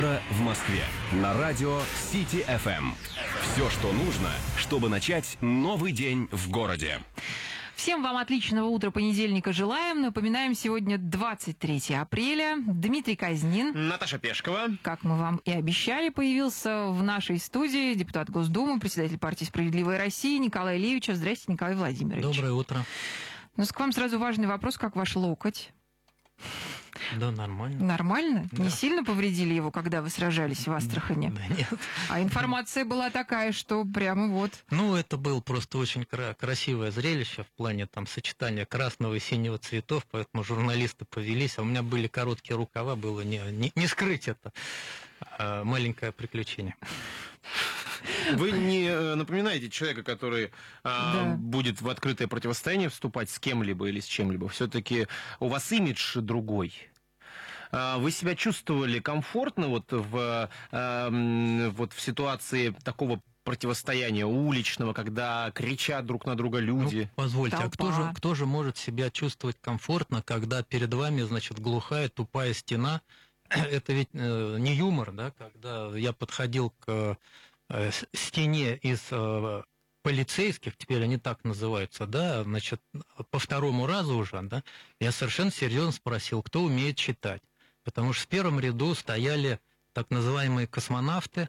В Москве на радио City FM. Все, что нужно, чтобы начать новый день в городе. Всем вам отличного утра понедельника желаем. Напоминаем, сегодня 23 апреля. Дмитрий Казнин. Наташа Пешкова. Как мы вам и обещали, появился в нашей студии депутат Госдумы, председатель партии «Справедливая Россия» Николай Левичев. Здрасте, Николай Владимирович. Доброе утро. Ну, к вам сразу важный вопрос, как ваш локоть? Да, нормально. Нормально? Да. Не сильно повредили его, когда вы сражались в Астрахани? Да нет. А информация была такая, что прямо вот... Ну, это было просто очень красивое зрелище в плане там сочетания красного и синего цветов, поэтому журналисты повелись, а у меня были короткие рукава, было не скрыть это маленькое приключение. Вы не напоминаете человека, который будет в открытое противостояние вступать с кем-либо или с чем-либо. Все-таки у вас имидж другой. Вы себя чувствовали комфортно вот в ситуации такого противостояния уличного, когда кричат друг на друга люди? Ну, позвольте, толпа. а кто же может себя чувствовать комфортно, когда перед вами, значит, глухая, тупая стена? Это ведь не юмор, да, когда я подходил к стене из полицейских, теперь они так называются, да, значит, по второму разу уже, да, я совершенно серьезно спросил, кто умеет читать. Потому что в первом ряду стояли так называемые космонавты,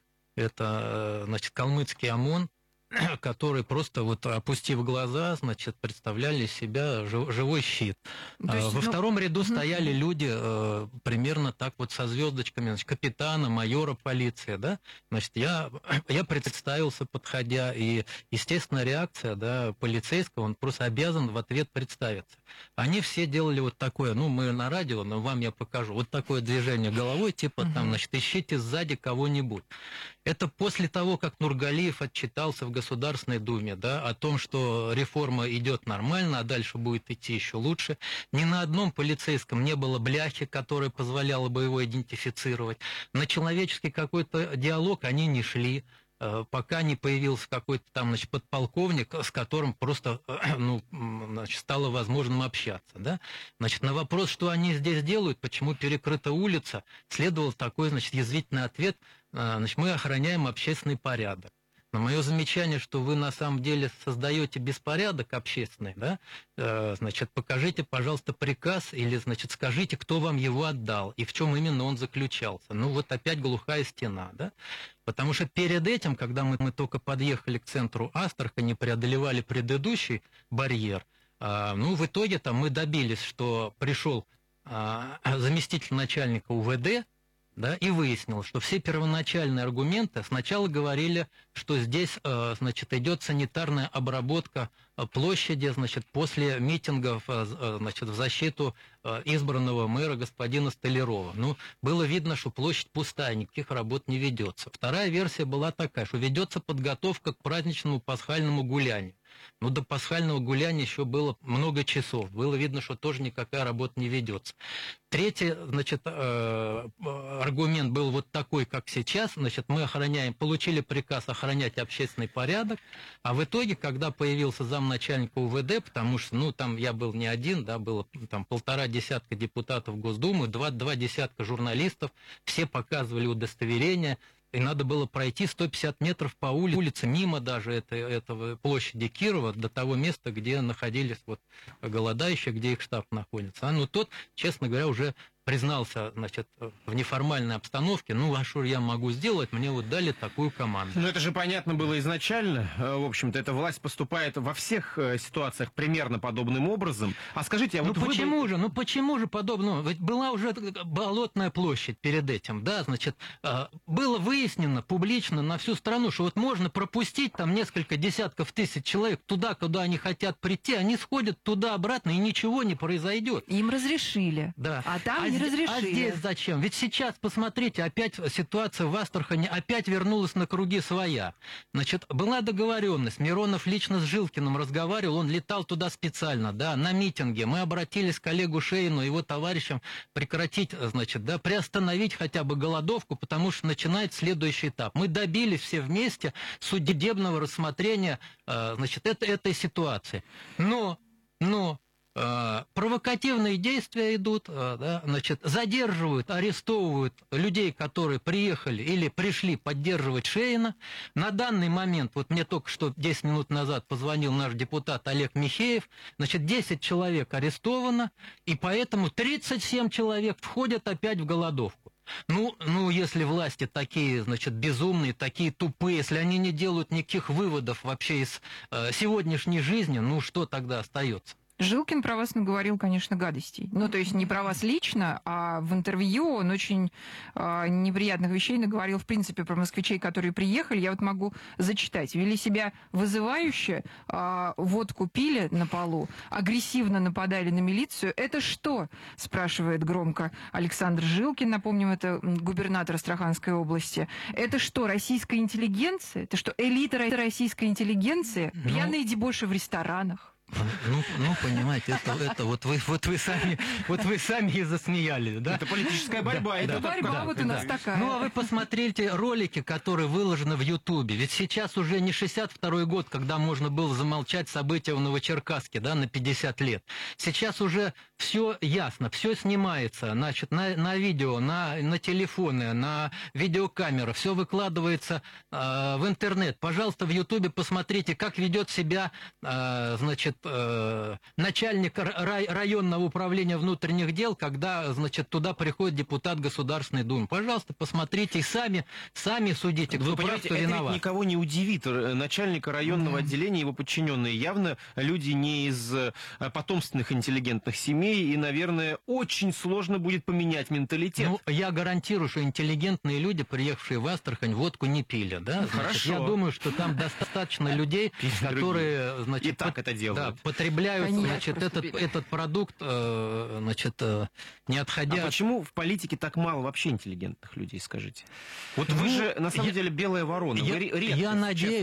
это, значит, калмыцкий ОМОН, которые просто вот опустив глаза, значит, представляли из себя живой щит. Во втором ряду стояли люди примерно так вот со звездочками, значит, капитана, майора полиции, да, значит, я представился, подходя, и, естественно, реакция, да, полицейского, он просто обязан в ответ представиться. Они все делали вот такое, ну, мы на радио, но вам я покажу, вот такое движение головой, типа там, значит, ищите сзади кого-нибудь. Это после того, как Нургалиев отчитался в Государственной Думе, да, о том, что реформа идет нормально, а дальше будет идти еще лучше. Ни на одном полицейском не было бляхи, которая позволяла бы его идентифицировать. На человеческий какой-то диалог они не шли, пока не появился какой-то там, значит, подполковник, с которым просто, ну, значит, стало возможным общаться, да. Значит, на вопрос, что они здесь делают, почему перекрыта улица, следовал такой, значит, язвительный ответ: значит, мы охраняем общественный порядок. На мое замечание, что вы на самом деле создаете беспорядок общественный, да, значит, покажите, пожалуйста, приказ или, значит, скажите, кто вам его отдал и в чем именно он заключался. Ну, вот опять глухая стена, да. Потому что перед этим, когда мы только подъехали к центру Астрахани, преодолевали предыдущий барьер, ну, в итоге там мы добились, что пришел заместитель начальника УВД, да, и выяснил, что все первоначальные аргументы сначала говорили, что здесь, значит, идет санитарная обработка площади, значит, после митингов, значит, в защиту избранного мэра господина Столярова. Ну, было видно, что площадь пустая, никаких работ не ведется. Вторая версия была такая, что ведется подготовка к праздничному пасхальному гулянию. Ну, до пасхального гуляния еще было много часов. Было видно, что тоже никакая работа не ведется. Третий, значит, аргумент был вот такой, как сейчас. Значит, мы получили приказ охранять общественный порядок, а в итоге, когда появился замначальника УВД, потому что, ну, там я был не один, да, было там 1,5 десятка депутатов Госдумы, 2 десятка журналистов, все показывали удостоверения, и надо было пройти 150 метров по улице, мимо даже этого площади Кирова, до того места, где находились вот голодающие, где их штаб находится. Ну, тот, честно говоря, уже признался, значит, в неформальной обстановке, ну, а что я могу сделать, мне вот дали такую команду. Ну, это же понятно было изначально, в общем-то, эта власть поступает во всех ситуациях примерно подобным образом. А скажите, а ну, вот почему же подобно? Ведь была уже Болотная площадь перед этим, да, значит, было выяснено публично на всю страну, что вот можно пропустить там несколько десятков тысяч человек туда, куда они хотят прийти, они сходят туда-обратно, и ничего не произойдет. Им разрешили. Да. А там не разрешили. А здесь зачем? Ведь сейчас, посмотрите, опять ситуация в Астрахани опять вернулась на круги своя. Значит, была договоренность, Миронов лично с Жилкиным разговаривал, он летал туда специально, да, на митинге. Мы обратились к Олегу Шейну и его товарищам прекратить, значит, да, приостановить хотя бы голодовку, потому что начинает следующий этап. Мы добились все вместе судебного рассмотрения, значит, этой ситуации. Но провокативные действия идут, да, значит, задерживают, арестовывают людей, которые приехали или пришли поддерживать Шейна. На данный момент, вот мне только что 10 минут назад позвонил наш депутат Олег Михеев, значит, 10 человек арестовано, и поэтому 37 человек входят опять в голодовку. Ну, если власти такие, значит, безумные, такие тупые, если они не делают никаких выводов вообще из сегодняшней жизни, ну, что тогда остается? Жилкин про вас наговорил, конечно, гадостей. Ну, то есть не про вас лично, а в интервью он очень неприятных вещей наговорил, в принципе, про москвичей, которые приехали. Я вот могу зачитать. Вели себя вызывающе, водку пили на полу, агрессивно нападали на милицию. Это что? Спрашивает громко Александр Жилкин. Напомним, это губернатор Астраханской области. Это что, российская интеллигенция? Это что, элита российской интеллигенции? Пьяные дебоши в ресторанах? Ну, понимаете, это вот вы сами и засмеялись, да? Это политическая борьба. Это борьба вот у нас такая. Ну, а вы посмотрите ролики, которые выложены в Ютубе. Ведь сейчас уже не 62-й год, когда можно было замолчать события в Новочеркасске, да, на 50 лет. Сейчас уже все ясно, все снимается, значит, на видео, на телефоны, на видеокамеры, все выкладывается в интернет. Пожалуйста, в Ютубе посмотрите, как ведет себя, значит, начальник районного управления внутренних дел, когда, значит, туда приходит депутат Государственной Думы. Пожалуйста, посмотрите и сами судите, кто прав, кто виноват. Это никого не удивит. Начальника районного отделения, его подчиненные, явно люди не из потомственных интеллигентных семей, и, наверное, очень сложно будет поменять менталитет. Ну, я гарантирую, что интеллигентные люди, приехавшие в Астрахань, водку не пили, да? Хорошо. Я думаю, что там достаточно людей, которые, значит, и так это делают. Да, потребляют, Конечно, значит, этот продукт, значит, не отходя... А почему в политике так мало вообще интеллигентных людей, скажите? Вот вы же, на самом деле, белая ворона. Я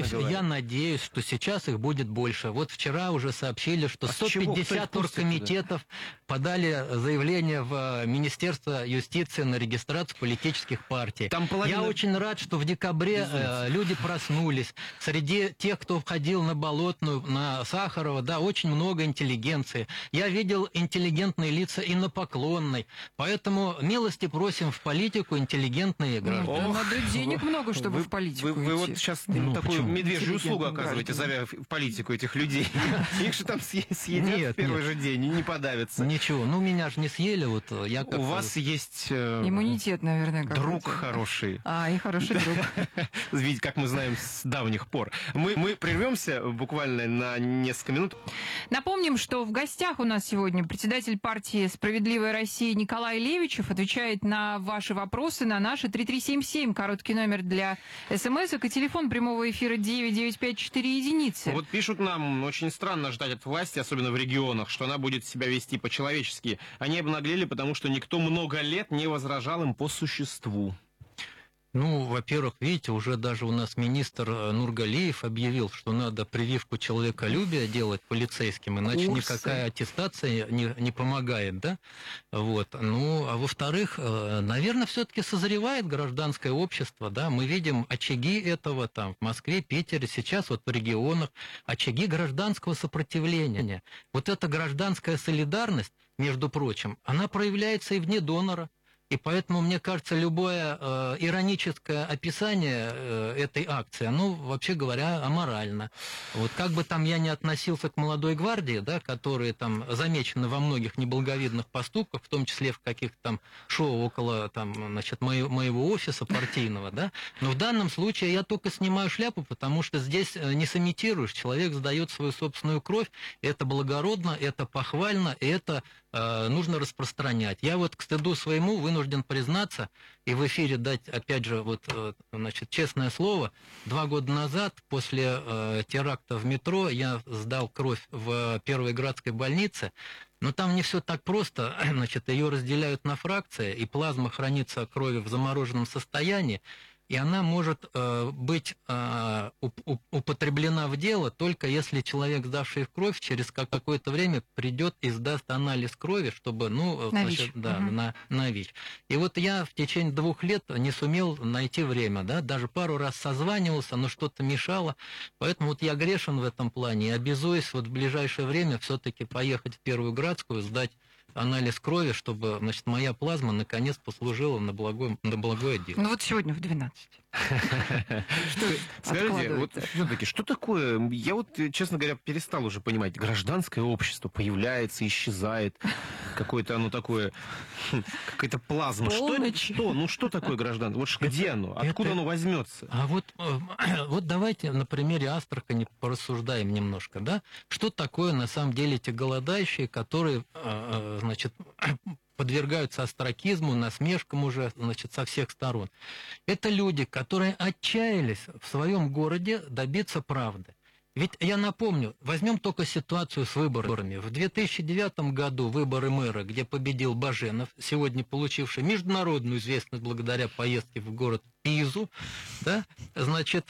надеюсь, что сейчас их будет больше. Вот вчера уже сообщили, что 150 оргкомитетов подали заявление в Министерство юстиции на регистрацию политических партий. Я очень рад, что в декабре люди проснулись. Среди тех, кто входил на Болотную, на Сахарова, да, очень много интеллигенции. Я видел интеллигентные лица и на Поклонной. Поэтому милости просим в политику интеллигентные граждане. Надо денег много, чтобы в политику Вы вот сейчас такую медвежью услугу оказываете, зовя в политику этих людей. Их же там съедят в первый же день и не подавятся. Ничего, ну меня же не съели. Вот я у вас есть... иммунитет, наверное, какой-то. Друг хороший. И хороший друг. Ведь, как мы знаем, с давних пор. Мы прервемся буквально на несколько минут. Напомним, что в гостях у нас сегодня председатель партии «Справедливая Россия» Николай Левичев отвечает на ваши вопросы, на наши 3377, короткий номер для смс-ок и телефон прямого эфира 995-4 единицы. Вот пишут нам, очень странно ждать от власти, особенно в регионах, что она будет себя вести по-человечески. Они обнаглели, потому что никто много лет не возражал им по существу. Ну, во-первых, видите, уже даже у нас министр Нургалиев объявил, что надо прививку человеколюбия делать полицейским, иначе никакая аттестация не помогает, да? Вот. Ну, а во-вторых, наверное, все-таки созревает гражданское общество, да? Мы видим очаги этого там в Москве, Питере, сейчас вот в регионах, очаги гражданского сопротивления. Вот эта гражданская солидарность, между прочим, она проявляется и вне донора. И поэтому, мне кажется, любое ироническое описание этой акции, оно, вообще говоря, аморально. Вот как бы там я ни относился к молодой гвардии, да, которые там замечены во многих неблаговидных поступках, в том числе в каких-то там шоу около там, значит, моего офиса партийного, да, но в данном случае я только снимаю шляпу, потому что здесь не сымитируешь, человек сдает свою собственную кровь, это благородно, это похвально, и это нужно распространять. Я вот к стыду своему вынужден признаться и в эфире дать, опять же, вот, значит, честное слово, 2 года назад, после теракта в метро, я сдал кровь в Первой Градской больнице, но там не все так просто, значит, ее разделяют на фракции, и плазма хранится крови в замороженном состоянии. и она может быть употреблена в дело только если человек, сдавший кровь, через какое-то время придет и сдаст анализ крови, чтобы, на ВИЧ. На ВИЧ. И вот я в течение 2 лет не сумел найти время, да, даже пару раз созванивался, но что-то мешало, поэтому вот я грешен в этом плане и обязуюсь вот в ближайшее время все-таки поехать в Первую Градскую, сдать анализ крови, чтобы, значит, моя плазма наконец послужила на благое дело. Ну вот сегодня в 12. Скажите, вот все-таки, что такое, я вот, честно говоря, перестал уже понимать, гражданское общество появляется, исчезает, какое-то оно такое, какая-то плазма. Что такое гражданство? Вот где оно? Откуда оно возьмется? А вот давайте на примере Астрахани порассуждаем немножко, да? Что такое на самом деле те голодающие, которые, значит, подвергаются остракизму, насмешкам уже, значит, со всех сторон. Это люди, которые отчаялись в своем городе добиться правды. Ведь я напомню, возьмем только ситуацию с выборами. В 2009 году выборы мэра, где победил Баженов, сегодня получивший международную известность благодаря поездке в город Пизу, да, значит,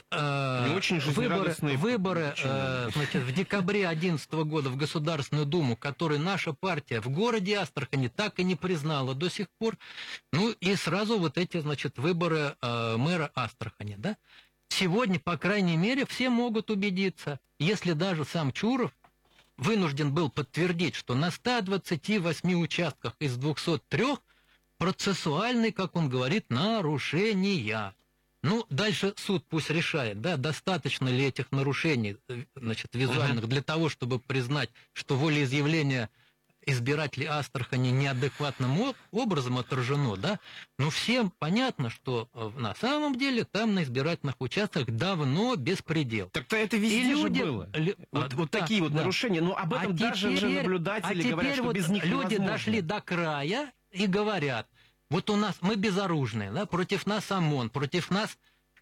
выборы значит, в декабре 2011 года в Государственную Думу, которые наша партия в городе Астрахани так и не признала до сих пор, ну и сразу вот эти, значит, выборы мэра Астрахани, да. Сегодня, по крайней мере, все могут убедиться, если даже сам Чуров вынужден был подтвердить, что на 128 участках из 203 процессуальные, как он говорит, нарушения. Ну, дальше суд пусть решает, да, достаточно ли этих нарушений, значит, визуальных для того, чтобы признать, что волеизъявление избирателей Астрахани неадекватным образом отражено, да, но всем понятно, что на самом деле там на избирательных участках давно беспредел. Так-то это везде же было. Вот такие вот нарушения, но об этом даже наблюдатели говорят, что без них невозможно. Люди дошли до края и говорят, вот у нас, мы безоружные, да, против нас ОМОН, против нас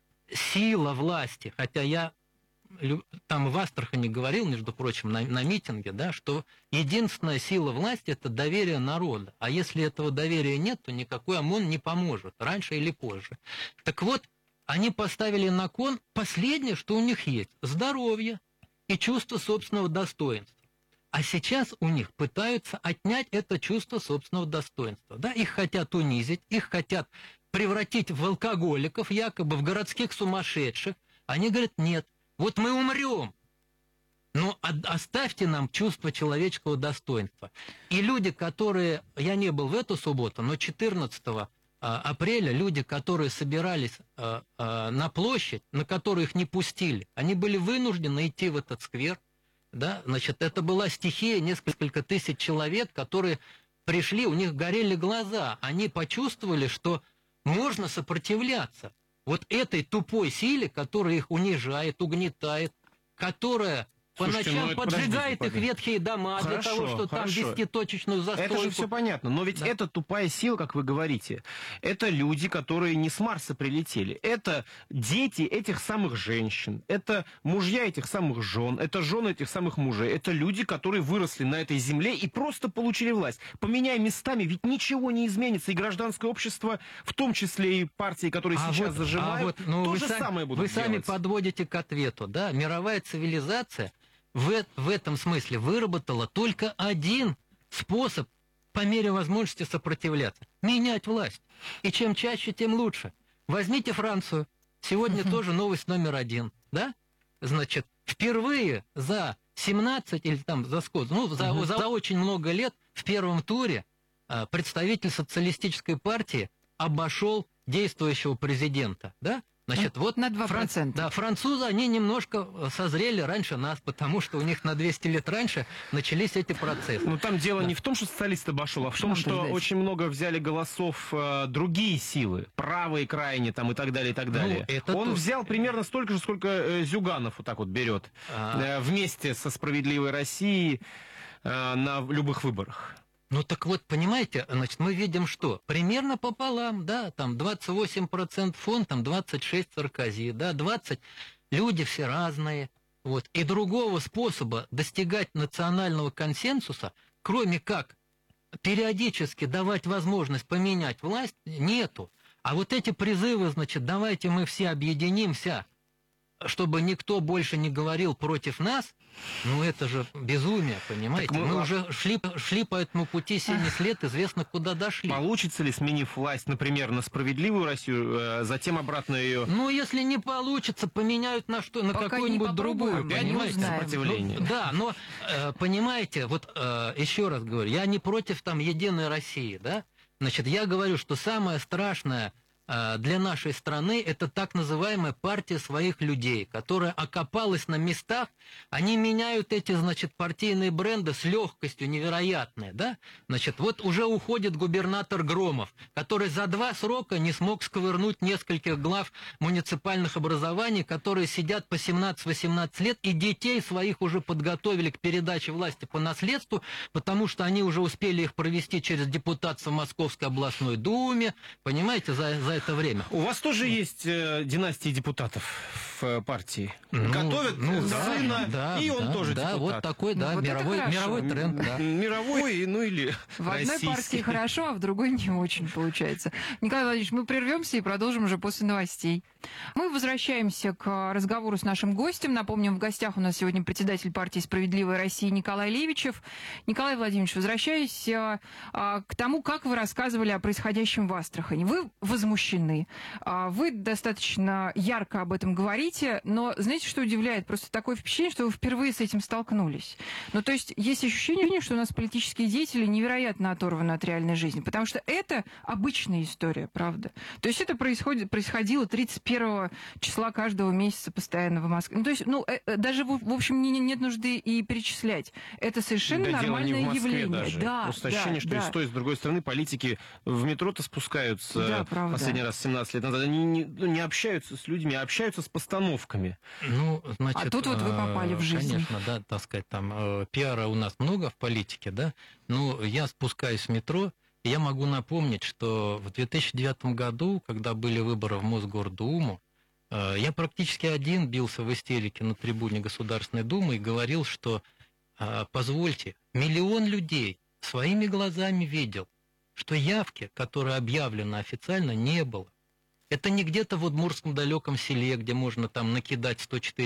сила власти, хотя я там в Астрахани говорил, между прочим, на митинге, да, что единственная сила власти – это доверие народа. А если этого доверия нет, то никакой ОМОН не поможет, раньше или позже. Так вот, они поставили на кон последнее, что у них есть – здоровье и чувство собственного достоинства. А сейчас у них пытаются отнять это чувство собственного достоинства. Да? Их хотят унизить, их хотят превратить в алкоголиков, якобы в городских сумасшедших. Они говорят, нет. Вот мы умрем, но оставьте нам чувство человеческого достоинства. И люди, которые, я не был в эту субботу, но 14 апреля люди, которые собирались на площадь, на которую их не пустили, они были вынуждены идти в этот сквер. Да? Значит, это была стихия, несколько тысяч человек, которые пришли, у них горели глаза, они почувствовали, что можно сопротивляться. Вот этой тупой силе, которая их унижает, угнетает, которая по ночам поджигает их ветхие дома для того, чтобы там вести точечную застройку. Это же все понятно, но ведь эта тупая сила, как вы говорите, это люди, которые не с Марса прилетели. Это дети этих самых женщин, это мужья этих самых жен, это жены этих самых мужей, это люди, которые выросли на этой земле и просто получили власть. Поменяя местами, ведь ничего не изменится, и гражданское общество, в том числе и партии, которые сейчас зажимают, то же самое будут делать. Вы сами подводите к ответу, да, мировая цивилизация в этом смысле выработала только один способ по мере возможности сопротивляться. Менять власть. И чем чаще, тем лучше. Возьмите Францию. Сегодня тоже новость номер 1. Да? Значит, впервые за 17 или там за сколько, за очень много лет в первом туре представитель социалистической партии обошел действующего президента. Да? Значит, вот на 2%. Да, французы, они немножко созрели раньше нас, потому что у них на 200 лет раньше начались эти процессы. Но там дело не в том, что социалист обошел, а в том, что очень много взяли голосов другие силы, правые крайне там и так далее, и так далее. Он взял примерно столько же, сколько Зюганов вот так вот берет вместе со «Справедливой Россией» на любых выборах. Ну так вот, понимаете, значит, мы видим что? Примерно пополам, да, там 28% фонд, там 26% Саркози, да, 20%. Люди все разные. Вот. И другого способа достигать национального консенсуса, кроме как периодически давать возможность поменять власть, нету. А вот эти призывы, значит, давайте мы все объединимся, чтобы никто больше не говорил против нас, ну это же безумие, понимаете? Мы уже шли по этому пути 70 лет, известно, куда дошли. Получится ли, сменив власть, например, на справедливую Россию, затем обратно ее... Ну, если не получится, поменяют на что, на какую-нибудь другую, понимаете? Сопротивление. Ну, да, но, понимаете, вот еще раз говорю, я не против там Единой России, да? Значит, я говорю, что самое страшное для нашей страны это так называемая партия своих людей, которая окопалась на местах, они меняют эти, значит, партийные бренды с легкостью невероятной, да? Значит, вот уже уходит губернатор Громов, который за 2 срока не смог сковырнуть нескольких глав муниципальных образований, которые сидят по 17-18 лет, и детей своих уже подготовили к передаче власти по наследству, потому что они уже успели их провести через депутатство в Московской областной думе, понимаете, за это время. У вас тоже есть династии депутатов в партии? Готовят сына, и он тоже депутат. Да, вот такой, да, вот мировой тренд. Да. Мировой, ну или в одной партии хорошо, а в другой не очень получается. Николай Владимирович, мы прервемся и продолжим уже после новостей. Мы возвращаемся к разговору с нашим гостем. Напомним, в гостях у нас сегодня председатель партии «Справедливая Россия» Николай Левичев. Николай Владимирович, возвращаясь к тому, как вы рассказывали о происходящем в Астрахани. Вы возмущены. Вы достаточно ярко об этом говорите, но знаете, что удивляет? Просто такое впечатление, что вы впервые с этим столкнулись. Ну, то есть есть ощущение, что у нас политические деятели невероятно оторваны от реальной жизни, потому что это обычная история, правда. То есть это происходило 31 числа каждого месяца постоянно в Москве. Ну, то есть, даже, в общем, нет нужды и перечислять. Это совершенно нормальное явление. Даже. Да, просто ощущение, что и с той, и с другой стороны политики в метро-то спускаются последний раз 17 лет назад. Они не общаются с людьми, а общаются с постановками. Ну, значит, а тут вот вы попали в жизнь. Конечно, да, так сказать, там пиара у нас много в политике, да. Ну, я спускаюсь в метро, и я могу напомнить, что в 2009 году, когда были выборы в Мосгордуму, я практически один бился в истерике на трибуне Государственной Думы и говорил, что, позвольте, 1 миллион людей своими глазами видел, что явки, которая объявлена официально, не было. Это не где-то в удмуртском далеком селе, где можно там накидать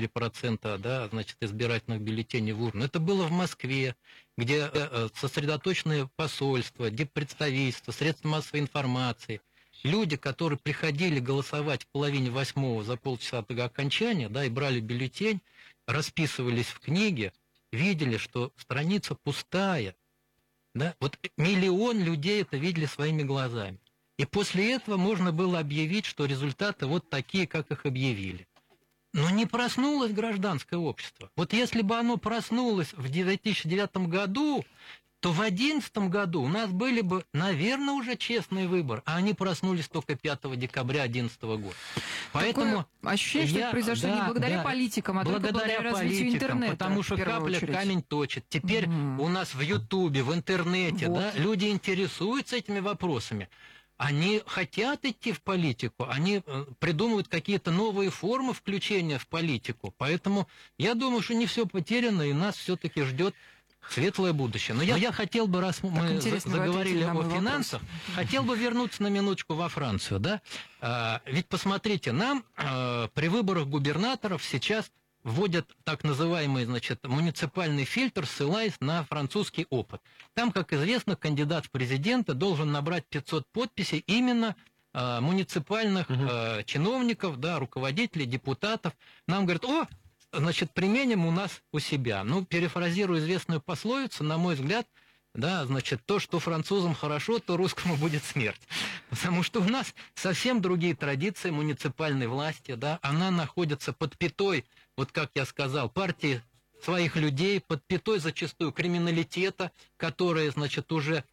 104%, да, значит, избирательных бюллетеней в урну. Это было в Москве, где сосредоточены посольства, диппредставительства, средства массовой информации. Люди, которые приходили голосовать в половине 8 за полчаса до окончания, да, и брали бюллетень, расписывались в книге, видели, что страница пустая. Да? Вот 1 миллион людей это видели своими глазами. И после этого можно было объявить, что результаты вот такие, как их объявили. Но не проснулось гражданское общество. Вот если бы оно проснулось в 2009 году, то в 2011 году у нас были бы, наверное, уже честный выбор, а они проснулись только 5 декабря 2011 года. Поэтому такое ощущение, что это произошло не благодаря политикам, а только благодаря развитию интернета. Потому что капля камень точит. Теперь у нас в Ютубе, в интернете, да, люди интересуются этими вопросами. Они хотят идти в политику, они придумывают какие-то новые формы включения в политику. Поэтому я думаю, что не все потеряно, и нас все-таки ждет светлое будущее. Но я хотел бы, раз мы заговорили о финансах, хотел бы вернуться на минуточку во Францию. Да? Ведь посмотрите, нам при выборах губернаторов сейчас вводят так называемый, значит, муниципальный фильтр, ссылаясь на французский опыт. Там, как известно, кандидат в президенты должен набрать 500 подписей именно муниципальных чиновников, да, руководителей, депутатов. Нам говорят, значит, применим у нас у себя. Ну, перефразирую известную пословицу, на мой взгляд, да, значит, то, что французам хорошо, то русскому будет смерть. Потому что у нас совсем другие традиции муниципальной власти, да, она находится под пятой, вот как я сказал, партии своих людей, под пятой зачастую криминалитета, которые, значит, уже,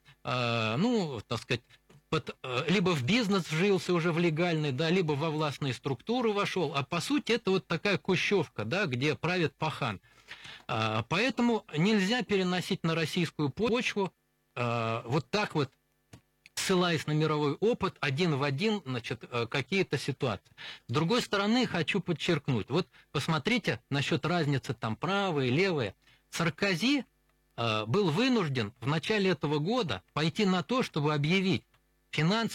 так сказать, либо в бизнес вжился уже в легальный, да, либо во властные структуры вошел, а по сути это вот такая кущевка, да, где правит пахан. Поэтому нельзя переносить на российскую почву вот так вот, ссылаясь на мировой опыт, один в один, значит, какие-то ситуации. С другой стороны, хочу подчеркнуть, вот посмотрите насчет разницы там правые, левые. Саркози был вынужден в начале этого года пойти на то, чтобы объявить финансовые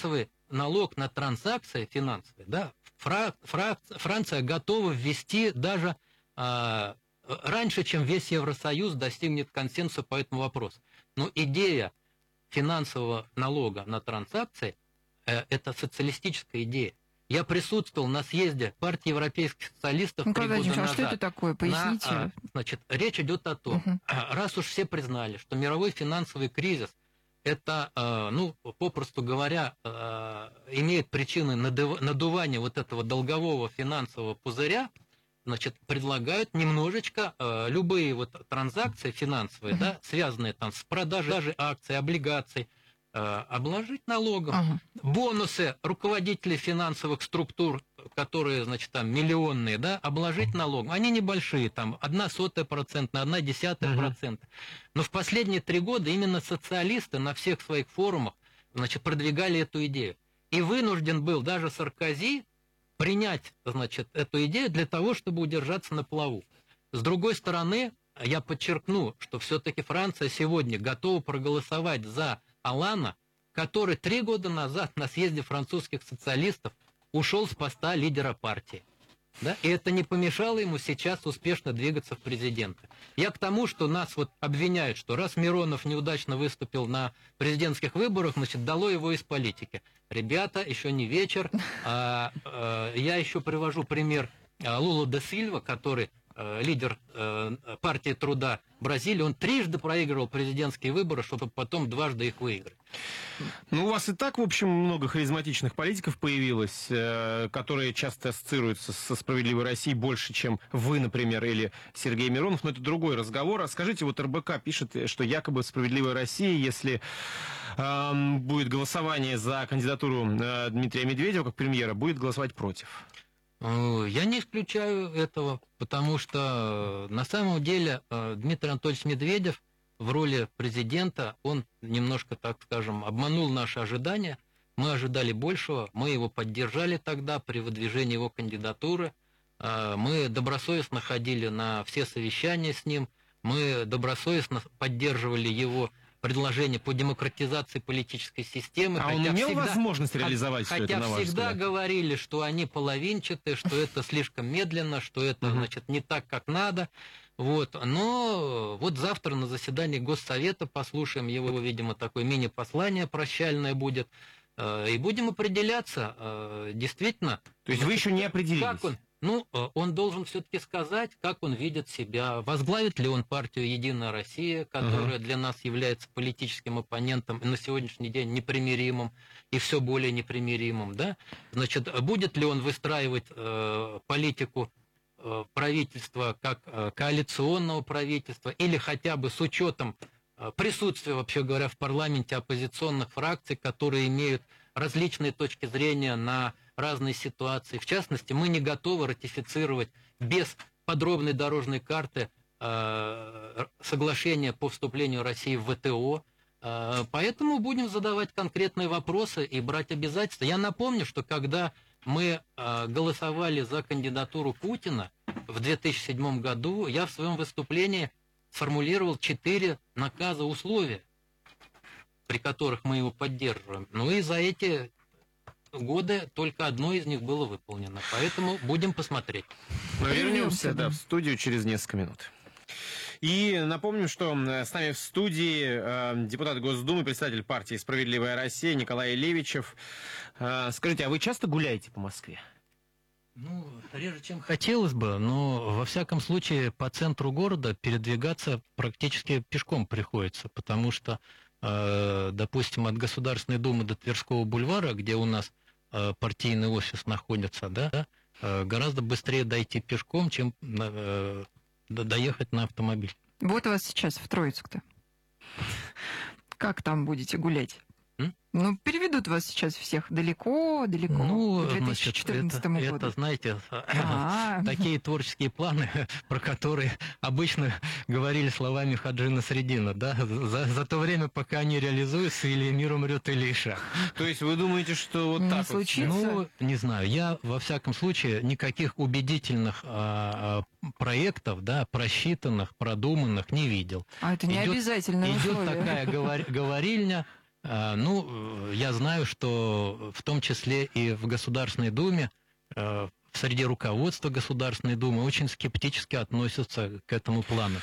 налог на транзакции финансовые, да, Франция готова ввести даже раньше, чем весь Евросоюз достигнет консенсуса по этому вопросу. Но идея финансового налога на транзакции – это социалистическая идея. Я присутствовал на съезде партии европейских социалистов 3 года назад. А что это такое? Поясните. Значит, речь идет о том, раз уж все признали, что мировой финансовый кризис это, попросту говоря, имеет причины надувания вот этого долгового финансового пузыря, значит, предлагают немножечко любые вот транзакции финансовые, да, связанные там с продажей даже акций, облигаций, обложить налогом. Бонусы руководителей финансовых структур, которые, значит, там миллионные, да, обложить налогом. Они небольшие, там 0,01%, 0,1%. Но в последние 3 года именно социалисты на всех своих форумах, значит, продвигали эту идею. И вынужден был даже Саркози принять, значит, эту идею для того, чтобы удержаться на плаву. С другой стороны, я подчеркну, что все-таки Франция сегодня готова проголосовать за Олана, который 3 года назад на съезде французских социалистов ушел с поста лидера партии. Да? И это не помешало ему сейчас успешно двигаться в президенты. Я к тому, что нас вот обвиняют, что раз Миронов неудачно выступил на президентских выборах, значит, дало его из политики. Ребята, еще не вечер. Я еще привожу пример Лула де Сильва, который лидер партии труда Бразилии, он 3 проигрывал президентские выборы, чтобы потом 2 их выиграть. Ну, у вас и так, в общем, много харизматичных политиков появилось, которые часто ассоциируются со «Справедливой Россией» больше, чем вы, например, или Сергей Миронов, но это другой разговор. А скажите, вот РБК пишет, что якобы «Справедливая Россия», если будет голосование за кандидатуру Дмитрия Медведева как премьера, будет голосовать против. Я не исключаю этого, потому что на самом деле Дмитрий Анатольевич Медведев в роли президента, он немножко, так скажем, обманул наши ожидания. Мы ожидали большего, мы его поддержали тогда при выдвижении его кандидатуры. Мы добросовестно ходили на все совещания с ним, мы добросовестно поддерживали его предложение по демократизации политической системы. А он имел возможность реализовать все это, на ваш взгляд? Хотя всегда говорили, что они половинчатые, что это слишком медленно, что это, значит, не так, как надо. Вот. Но вот завтра на заседании Госсовета послушаем его, видимо, такое мини-послание прощальное будет, и будем определяться, действительно. То есть вы еще не определились? Как он? Ну, он должен все-таки сказать, как он видит себя, возглавит ли он партию «Единая Россия», которая для нас является политическим оппонентом и на сегодняшний день непримиримым и все более непримиримым, да? Значит, будет ли он выстраивать политику правительства как коалиционного правительства или хотя бы с учетом присутствия, вообще говоря, в парламенте оппозиционных фракций, которые имеют различные точки зрения на разные ситуации. В частности, мы не готовы ратифицировать без подробной дорожной карты соглашение по вступлению России в ВТО. Поэтому будем задавать конкретные вопросы и брать обязательства. Я напомню, что когда мы голосовали за кандидатуру Путина в 2007 году, я в своем выступлении сформулировал 4 наказа условия, при которых мы его поддерживаем. Ну и за эти годы только одно из них было выполнено. Поэтому будем посмотреть. Мы вернемся в студию через несколько минут. И напомню, что с нами в студии депутат Госдумы, председатель партии «Справедливая Россия» Николай Левичев. Скажите, а вы часто гуляете по Москве? Ну, реже, чем хотелось бы, но во всяком случае по центру города передвигаться практически пешком приходится, потому что, допустим, от Государственной Думы до Тверского бульвара, где у нас партийный офис находится, да, гораздо быстрее дойти пешком, чем доехать на автомобиль. Вот у вас сейчас в Троицк-то. Как там будете гулять? Ну, переведут вас сейчас всех далеко, ну, к 2014 году. Это, знаете, такие творческие планы, про которые обычно говорили словами Хаджи Насреддина, да, за то время, пока они реализуются, или мир умрет, или Иша. То есть вы думаете, что вот не так случится? Ну, не знаю, я, во всяком случае, никаких убедительных проектов, да, просчитанных, продуманных не видел. А это не обязательно условие. Идет такая говорильня, Я знаю, что в том числе и в Государственной Думе, среди руководства Государственной Думы очень скептически относятся к этому плану.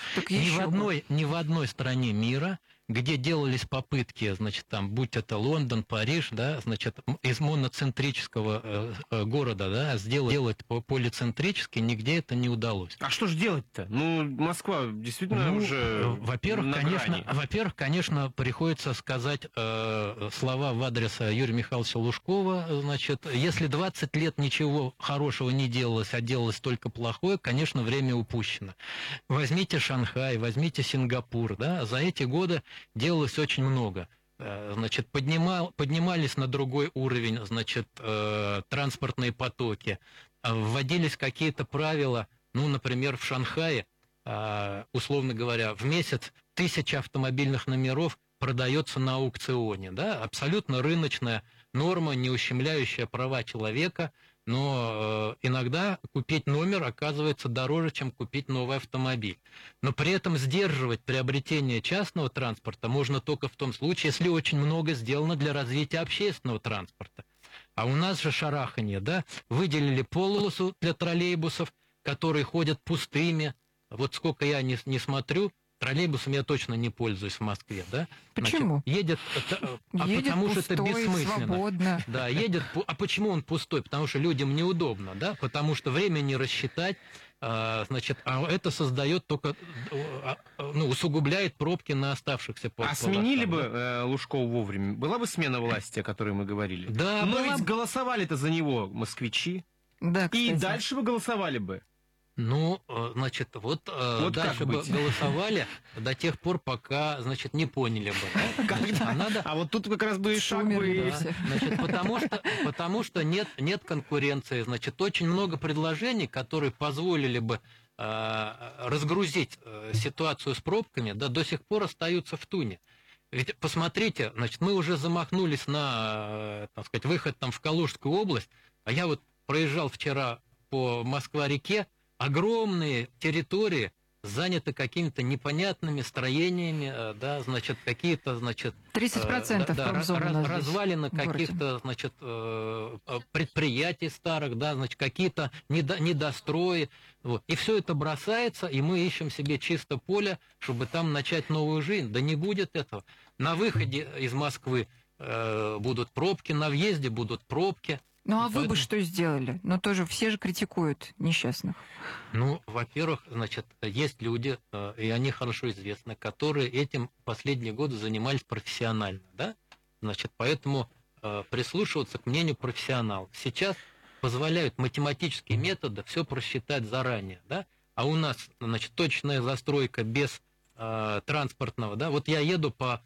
Ни в одной стране мира, где делались попытки, значит, там, будь это Лондон, Париж, да, значит, из моноцентрического города, да, сделать полицентрический, нигде это не удалось. А что же делать-то? Москва действительно уже во-первых, конечно, приходится сказать слова в адрес Юрия Михайловича Лужкова, значит, если 20 лет ничего хорошего не делалось, а делалось только плохое, конечно, время упущено. Возьмите Шанхай, возьмите Сингапур, да, за эти годы делалось очень много. Значит, поднимались на другой уровень, значит, транспортные потоки, вводились какие-то правила, например, в Шанхае, условно говоря, в месяц 1000 автомобильных номеров продается на аукционе, да, абсолютно рыночная норма, не ущемляющая права человека, но иногда купить номер оказывается дороже, чем купить новый автомобиль. Но при этом сдерживать приобретение частного транспорта можно только в том случае, если очень много сделано для развития общественного транспорта. А у нас же шараханье, да, выделили полосу для троллейбусов, которые ходят пустыми. Вот сколько я не смотрю, троллейбусом я точно не пользуюсь в Москве, да? Почему? Едет потому пустой, что это бессмысленно. Свободно. Да, едет. А почему он пустой? Потому что людям неудобно, да? Потому что время не рассчитать, значит, а это создает только, усугубляет пробки на оставшихся полосах. Сменили бы Лужкова вовремя? Была бы смена власти, о которой мы говорили? Да. Но ведь голосовали-то за него москвичи. Да, кстати. И дальше вы голосовали бы. Значит, вот дальше бы голосовали до тех пор, пока, значит, не поняли бы. Да? А вот тут как раз бы и шаг бы... Значит, потому что нет конкуренции. Значит, очень много предложений, которые позволили бы разгрузить ситуацию с пробками, да, до сих пор остаются в туне. Ведь посмотрите, значит, мы уже замахнулись на, так сказать, выход там в Калужскую область, а я вот проезжал вчера по Москва-реке, огромные территории заняты какими-то непонятными строениями, да, значит, какие-то, значит... 30% развалины каких-то, значит, предприятий старых, да, значит, какие-то недострои. Вот. И все это бросается, и мы ищем себе чисто поле, чтобы там начать новую жизнь. Да не будет этого. На выходе из Москвы будут пробки, на въезде будут пробки. Вы бы что сделали? Тоже все же критикуют несчастных. Во-первых, значит, есть люди, и они хорошо известны, которые этим последние годы занимались профессионально, да? Значит, поэтому прислушиваться к мнению профессионалов. Сейчас позволяют математические методы все просчитать заранее, да? А у нас, значит, точная застройка без транспортного, да? Вот я еду по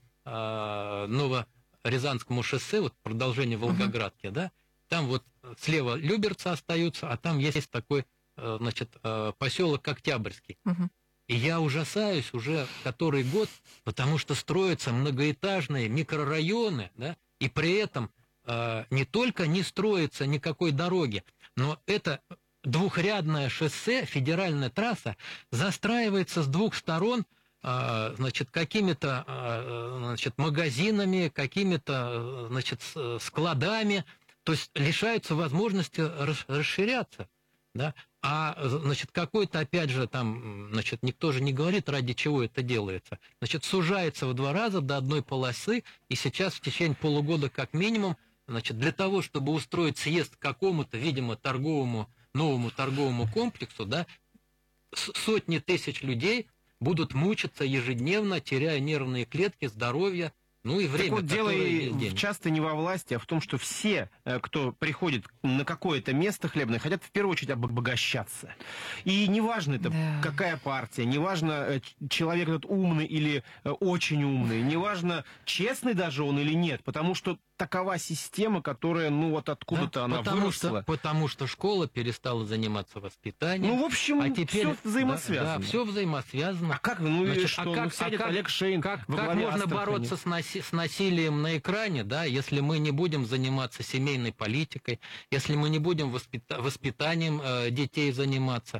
Новорязанскому шоссе, вот продолжение Волгоградки, да? Там вот слева Люберцы остаются, а там есть такой, значит, поселок Октябрьский. И я ужасаюсь уже который год, потому что строятся многоэтажные микрорайоны, да, и при этом не только не строится никакой дороги, но это двухрядное шоссе, федеральная трасса, застраивается с двух сторон, значит, какими-то, значит, магазинами, какими-то, значит, складами. То есть лишаются возможности расширяться, да? Значит, какой-то, опять же, там, значит, никто же не говорит, ради чего это делается. Значит, сужается в 2 раза до одной полосы, и сейчас в течение полугода как минимум, значит, для того, чтобы устроить съезд к какому-то, видимо, новому торговому комплексу, да, сотни тысяч людей будут мучиться ежедневно, теряя нервные клетки, здоровье, и время. Так вот, дело часто не во власти, а в том, что все, кто приходит на какое-то место хлебное, хотят в первую очередь обогащаться. И неважно это, какая партия, неважно, человек этот умный или очень умный, неважно, честный даже он или нет, потому что такова система, которая, откуда-то она выросла. Потому что школа перестала заниматься воспитанием. В общем, а теперь, все взаимосвязано. Да, все взаимосвязано. А как сядет Олег Шейн как во главе можно Астрахани? бороться с насилием на экране, да, если мы не будем заниматься семейной политикой, если мы не будем воспитанием детей заниматься?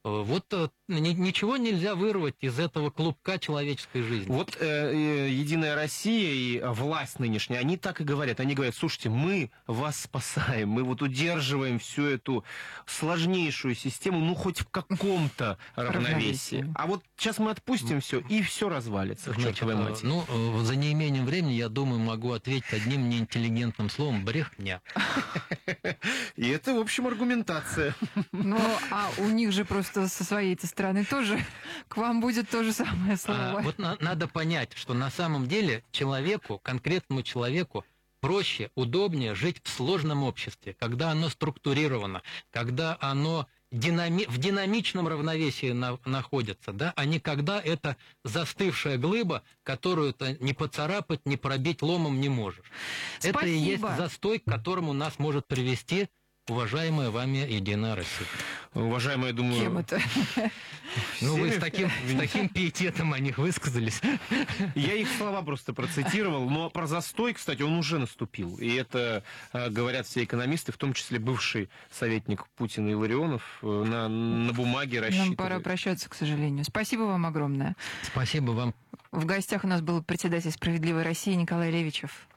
Вот ничего нельзя вырвать из этого клубка человеческой жизни. Вот Единая Россия и власть нынешняя, они так и говорят. Они говорят, слушайте, мы вас спасаем, мы вот удерживаем всю эту сложнейшую систему, ну, хоть в каком-то равновесии. А вот сейчас мы отпустим все, и все развалится. За неимением времени, я думаю, могу ответить одним неинтеллигентным словом: брехня. И это, в общем, аргументация. Ну, а у них же просто со своей-то стороны тоже к вам будет то же самое слово. Вот надо понять, что на самом деле человеку, конкретному человеку, проще, удобнее жить в сложном обществе, когда оно структурировано, когда оно в динамичном равновесии находится, да, а не когда это застывшая глыба, которую ты не поцарапать, не пробить ломом не можешь. Спасибо. Это и есть застой, к которому нас может привести уважаемая вами Единая Россия. Уважаемая, думаю... Кем это? Ну, вы с таким пиететом о них высказались. Я их слова просто процитировал, но про застой, кстати, он уже наступил. И это говорят все экономисты, в том числе бывший советник Путина Илларионов, на бумаге рассчитывает. Нам пора прощаться, к сожалению. Спасибо вам огромное. Спасибо вам. В гостях у нас был председатель «Справедливой России» Николай Левичев.